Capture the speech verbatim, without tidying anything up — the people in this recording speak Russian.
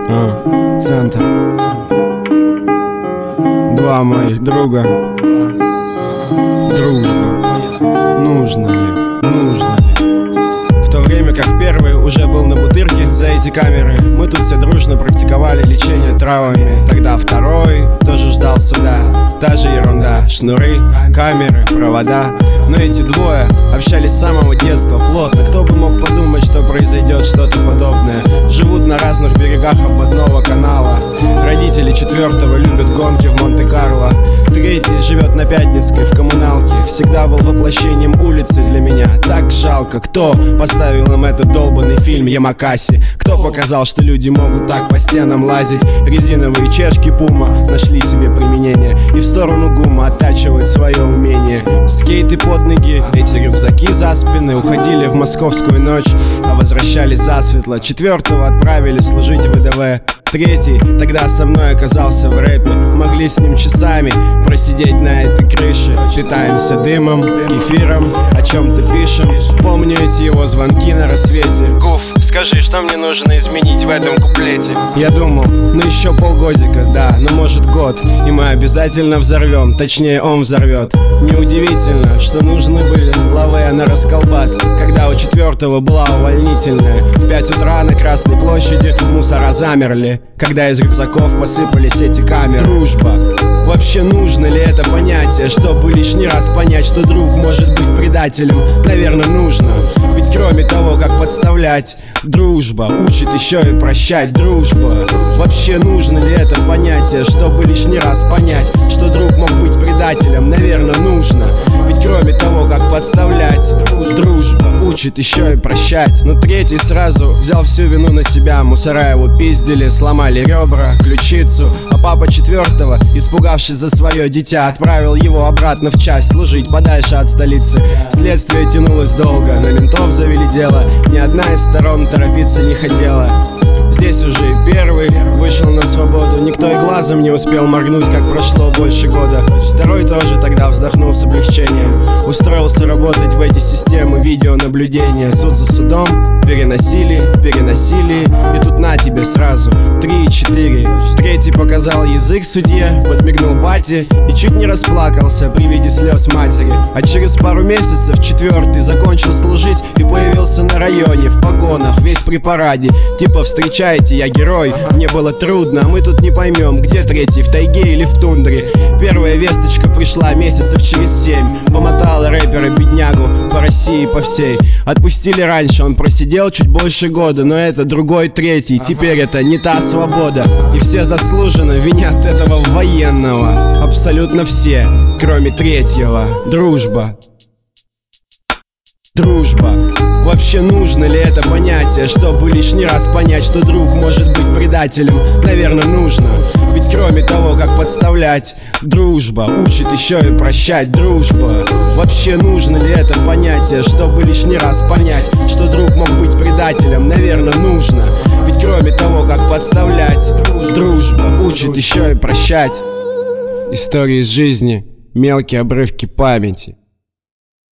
А, центр. Два моих друга. Дружба. Нужно ли? Нужно ли? В то время как первый уже был на бутырке за эти камеры, мы тут все дружно практиковали лечение травами. Тогда второй тоже ждал суда. Та же ерунда, шнуры, камеры, провода. Но эти двое общались с самого детства плотно. Кто бы мог подумать, что произойдет что-то подобное. Живут на разных берегах обводного канала. Родители четвертого любят гонки в Монте-Карло. Третий живет на Пятницкой в коммуналке. Всегда был воплощением улицы для меня. Так жалко, кто поставил им этот долбанный фильм Ямакаси? Кто показал, что люди могут так по стенам лазить? Резиновые чешки Пума нашли себе применение. И в сторону ГУМа оттачивать свое умение. Скейты под ноги, эти рюкзаки за спины. Уходили в московскую ночь, а возвращались засветло. Четвертого отправили служить в ВДВ. Третий тогда со мной оказался в рэпе. Могли с ним часами просидеть на этой крыше. Питаемся дымом, кефиром, о чем-то пишем. Помню эти его звонки на рассвете. Гуф, скажи, что мне нужно изменить в этом куплете? Я думал, ну еще полгодика, да, ну может год, и мы обязательно взорвем, точнее он взорвет. Неудивительно, что нужны были лавэ на расколбас, когда у четвертого была увольнительная. В пять утра на Красной площади мусора замерли, когда из рюкзаков посыпались эти камеры. Дружба. Вообще нужно ли это понятие, чтобы лишний раз понять, что друг может быть предателем? Наверное, нужно. Ведь кроме того, как подставлять, дружба учит еще и прощать. Дружба. Вообще нужно ли это понятие, чтобы лишний раз понять, что друг мог быть предателем? Наверное, нужно. Ведь кроме того, как подставлять, дружба учит еще и прощать. Но третий сразу взял всю вину на себя. Мусора его пиздили, сломали ребра, ключицу. А папа четвертого, испугавшись за свое дитя, отправил его обратно в часть служить подальше от столицы. Следствие тянулось долго, на ментов завели дело. Ни одна из сторон торопиться не хотела. Здесь уже и первый вышел на свободу. Никто и глазом не успел моргнуть, как прошло больше года. Второй тоже тогда вздохнул с облегчением. Устроился работать в эти системы видеонаблюдения. Суд за судом, переносили, переносили. И тут на тебе сразу три и четыре. Третий показал язык судье, подмигнул бате и чуть не расплакался при виде слез матери. А через пару месяцев четвертый закончил служить и появился на районе в погонах, весь при параде. Типа встречайте, я герой, мне было трудно, а мы тут не поймем, где третий, в тайге или в тундре. Первая весточка пришла месяцев через семь. Помотала рэпера беднягу по России по всей. Отпустили раньше, он просидел чуть больше года. Но это другой третий, теперь это не та свобода. И все заслуженно винят этого военного. Абсолютно все, кроме третьего. Дружба. Дружба. Вообще нужно ли это понятие, чтобы лишний раз понять, что друг может быть предателем? Наверное, нужно. Ведь кроме того, как подставлять, дружба учит еще и прощать. Дружба. Вообще нужно ли это понятие, чтобы лишний раз понять, что друг мог быть предателем? Наверное, нужно. Ведь кроме того, как подставлять, дружба учит еще и прощать. Истории из жизни, мелкие обрывки памяти.